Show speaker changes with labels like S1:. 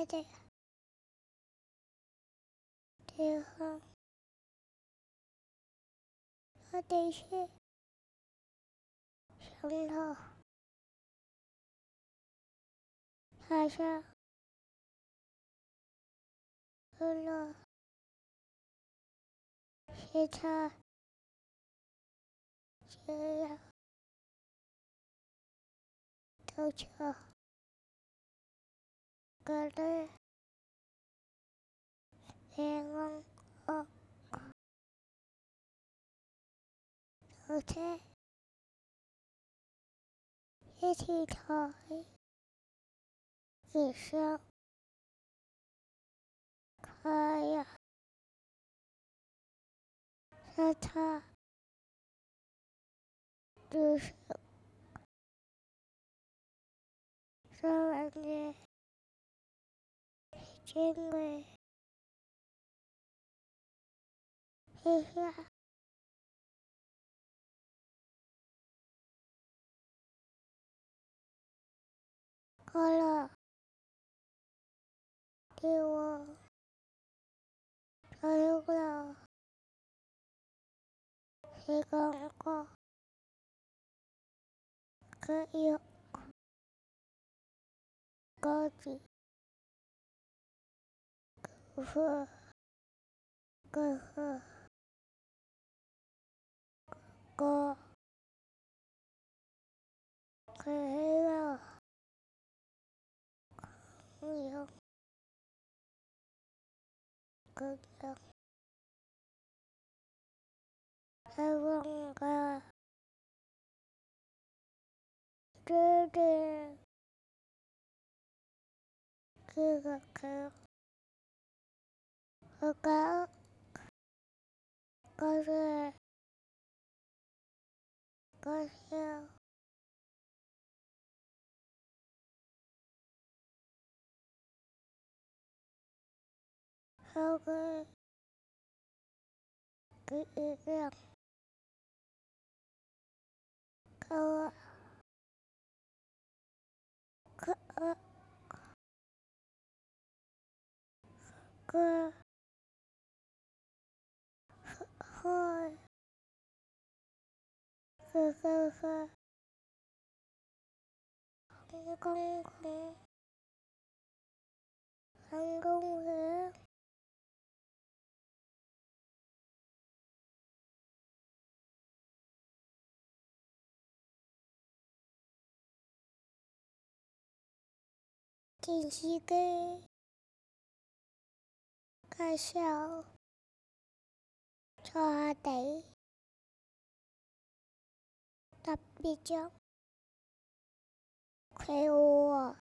S1: đây thì không có đi xe sông thơ hai sao lo xe tha xe là tàu chờ cà lê đèn ngon ở thế thế thì thôi vì sao hai sa tha từ sao anh nghe trên người thế ra có là điều lúc nào thì còn có yêu có gì vừa có có cái là nhiều có được hai vòng cả đưa đến khi gặp kéo có có thể có theo theo cái ý tưởng có có có hơi có không không không không không thế thì chỉ cái sao cho để tập biệt cho khéo